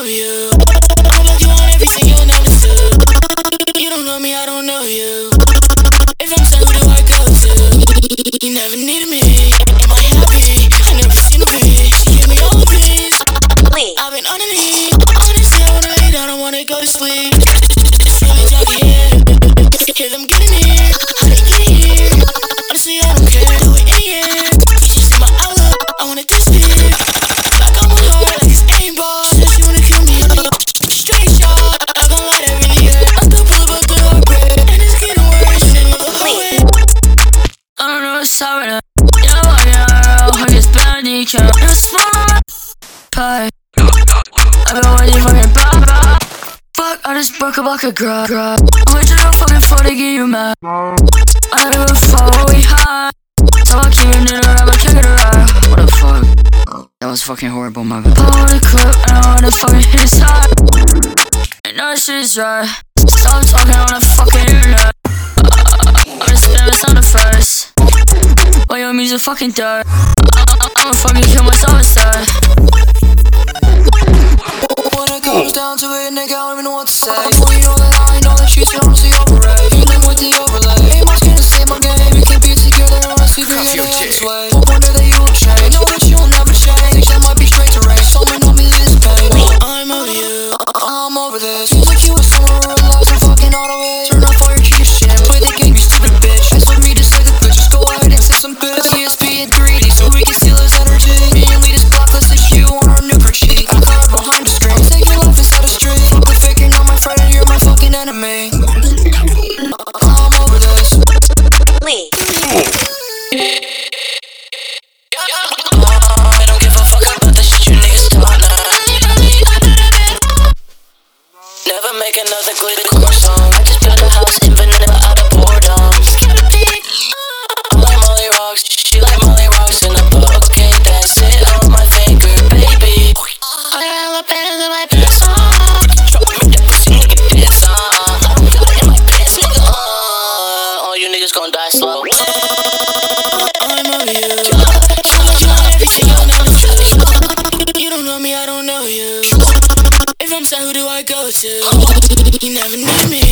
of you. I'm like you on everything you'll never do. You don't know me, I don't know you. If I'm sad, who do I go to? You never needed me. Am I happy? I never seen a bitch. She gave me all the peace. I've been underneath. Honestly, I wanna lay down, I wanna go to sleep. It's really dark here. Hear them getting here. How they get here? Honestly, I don't care. Do it in the end. You should see my outlook. I wanna disappear. Like I'm a heart, like it's aimball. She said she wanna kill me. Straight shot. I'm gonna lie, that really hurt. I still pull up a good heartbreak. And it's getting worse. And look the whole way. I don't know what's happening. Yeah, I guess bad nature. It's fun. Pie. I've been waiting fucking blah. Fuck, I just broke a bucket grub. I'm waiting on fucking for to get you mad. I don't give a fuck what we had. So I keep it in a rap, I can't get a rap. What the fuck? That was fucking horrible, my bad. Pull the clip and I wanna fucking hit his heart. And no shit's right. Stop talking on the fucking internet. I'm just spinning sound effects. While your music fucking dirt. I'ma fucking kill myself inside. When it comes down to it, nigga, I don't even know what to say. Before you know that I know that she's honestly overrated. Feeling with the overlay. Ain't much gonna say my game. We can be together, honestly, bring it this way. Hope one day that you will change. Know that you'll never change. That might be straight to race. Someone know me this pain. I'm over you. I'm over this. Seems like you were someone who relies on fucking auto hit. Turn off all your cheater shit. Play the game, you stupid bitch. Mess with me just like a bitch. Just go ahead and say some bits. ESP in 3D so we can steal his energy. Me and lead his block, let's list you on our new sheet. I got behind the screen. Take your life inside the street. Fuck with fake, you're not my friend, you're my fucking enemy. I'm over this. Lee. I don't give a fuck about the shit you niggas talk now. Never make another glitter song. I just built a house in vanilla out of boredom. I like Molly rocks, she like Molly rocks in a book. Can't dance it on my finger, baby. I got hella pants in my pants on. Drop me that pussy, nigga, dance on. I don't got it in my pants, nigga. All you niggas gon' die slow. I'm over you. I'm like you on everything you'll never do. You don't know me, I don't know you. If I'm sad, who do I go to? You never knew me.